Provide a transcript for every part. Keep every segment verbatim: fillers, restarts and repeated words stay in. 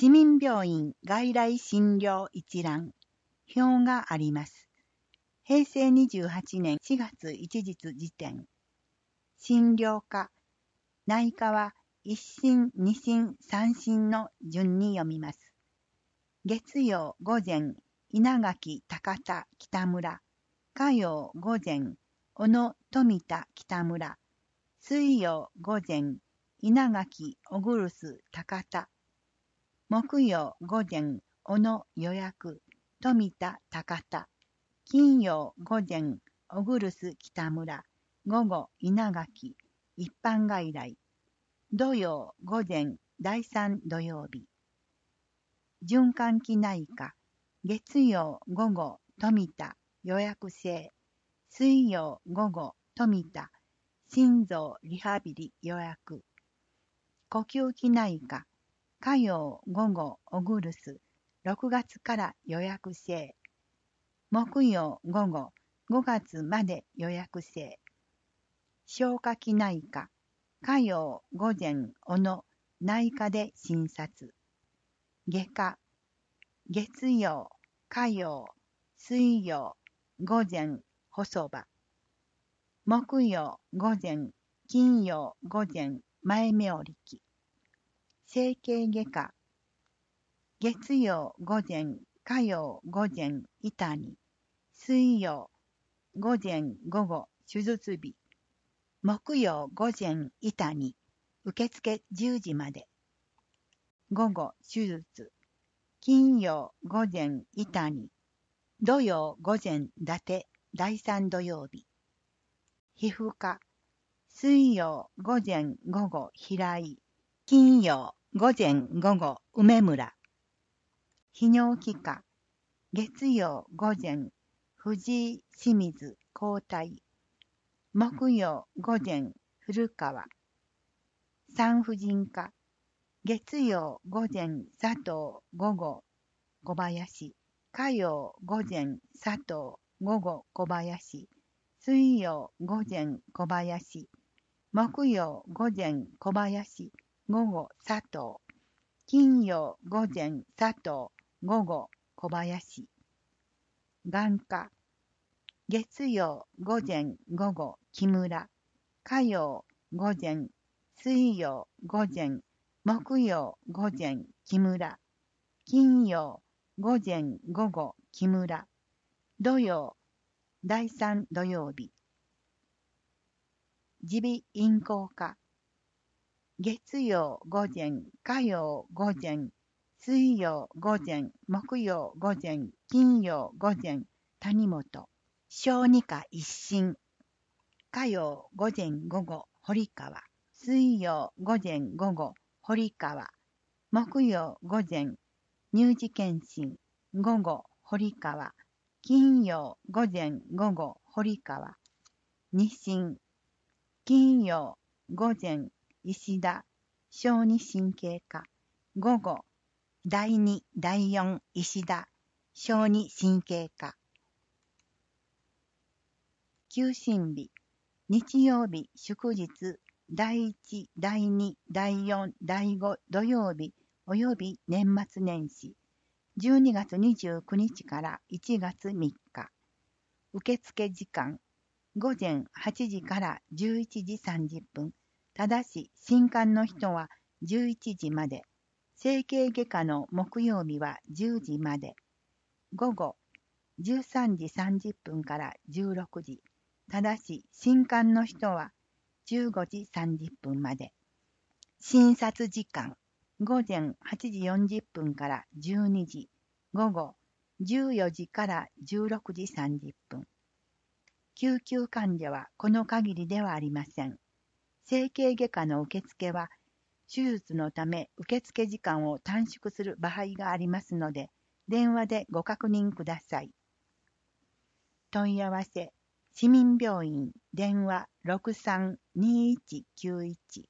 市民病院外来診療一覧、表があります。へいせいにじゅうはちねんしがついちにち時点。診療科、内科はいっ診、に診、さん診の順に読みます。月曜午前、稲垣、高田、北村。火曜午前、小野、富田、北村。水曜午前、稲垣、小古巣、高田。木曜午前、小野、予約、富田、高田。金曜午前、小古巣、北村。午後、稲垣、一般外来。土曜午前、だいさん土曜日。循環器内科。月曜午後、富田、予約制。水曜午後、富田、心臓リハビリ予約。呼吸器内科。火曜午後、小古巣、ろくがつから予約制。木曜午後、ごがつまで予約制。消化器内科。火曜午前、小野、内科で診察。外科。月曜、火曜、水曜、午前、細場。木曜午前、金曜午前、前目折り。整形外科。月曜午前、火曜午前、痛に。水曜午前午後、手術日。木曜午前、痛に。受付じゅうじまで。午後、手術。金曜午前、痛に。土曜午前、伊達、だいさん土曜日。皮膚科。水曜午前午後、平井。金曜午前午後、梅村。泌尿器科。月曜午前、藤井、清水、交代。木曜午前、古川。産婦人科。月曜午前、佐藤、午後、小林。火曜午前、佐藤、午後、小林。水曜午前、小林。木曜午前、小林。午後、佐藤。金曜午前、佐藤。午後、小林。眼科。月曜午前、午後、木村。火曜午前、水曜午前、木曜午前、木村。金曜午前、午後、木村。土曜、だいさん土曜日。耳鼻咽喉科。月曜午前、火曜午前、水曜午前、木曜午前、金曜午前、谷本。小児科一診。火曜午前午後、堀川。水曜午前午後、堀川。木曜午前、乳児検診。午後、堀川。金曜午前午後、堀川。二診。金曜午前、石田。小児神経科。午後、だいに、だいよん、石田。小児神経科。休診日。日曜日、祝日、だいいち、だいに、だいよん、だいご土曜日および年末年始。じゅうにがつにじゅうくにちからいちがつみっか。受付時間。午前はちじからじゅういちじさんじゅっぷん。ただし、新刊の人はじゅういちじまで。整形外科の木曜日はじゅうじまで。午後、じゅうさんじさんじゅっぷんからじゅうろくじ。ただし、新刊の人はじゅうごじさんじゅっぷんまで。診察時間。午前はちじよんじゅっぷんからじゅうにじ。午後、じゅうよじからじゅうろくじさんじゅっぷん。救急患者はこの限りではありません。整形外科の受付は、手術のため受付時間を短縮する場合がありますので、電話でご確認ください。問い合わせ、市民病院、電話 ろくさん にいちきゅういち。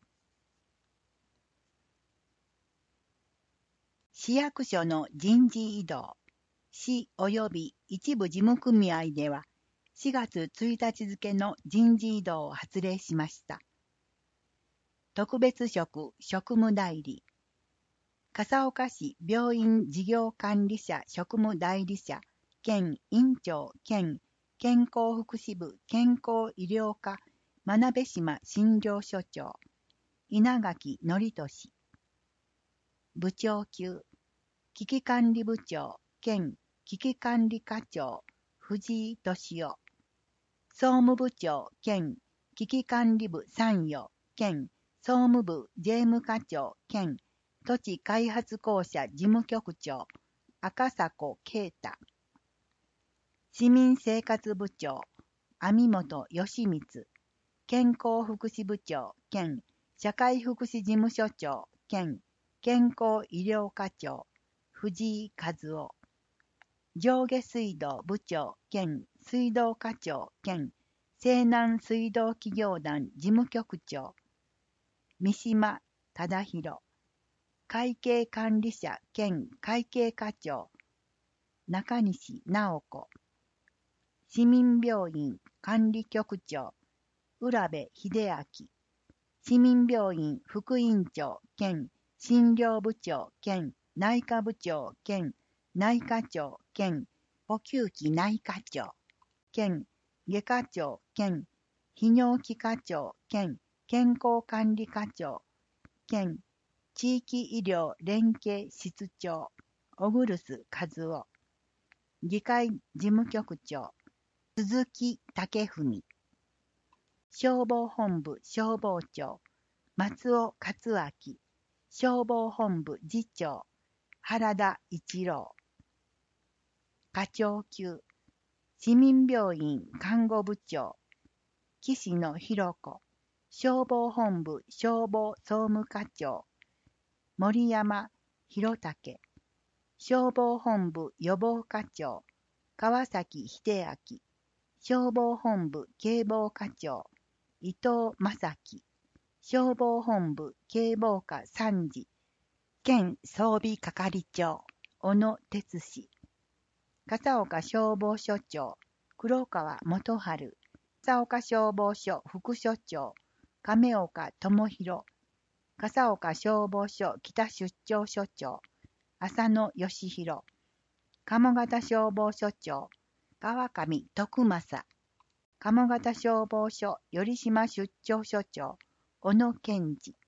市役所の人事異動。市及び一部事務組合では、しがつついたち付の人事異動を発令しました。特別職職務代理。 笠岡市病院事業管理者職務代理者兼院長兼健康福祉部健康医療課真鍋島診療所長稲垣則俊部長級危機管理部長兼危機管理課長藤井俊夫総務部長兼危機管理部参与兼総務部税務課長兼土地開発公社事務局長赤迫啓太市民生活部長網本義光健康福祉部長兼社会福祉事務所長兼健康医療課長藤井和夫上下水道部長兼水道課長兼西南水道企業団事務局長三島忠宏会計管理者兼会計課長中西直子市民病院管理局長浦部秀明市民病院副院長兼診療部長兼内科部長兼内科長兼呼吸器内科長兼外科長兼泌尿器科長兼健康管理課長兼地域医療連携室長小栗和夫議会事務局長鈴木武文消防本部消防長松尾克明消防本部次長原田一郎課長級市民病院看護部長岸野博子消防本部消防総務課長森山博武消防本部予防課長川崎秀明消防本部警防課長伊藤正樹消防本部警防課参事県装備係長小野哲司笠岡消防署長黒川元春笠岡消防署副署長亀岡智弘笠岡消防署北出張署長浅野義弘鴨形消防署長川上徳正鴨形消防署頼島出張署長小野健二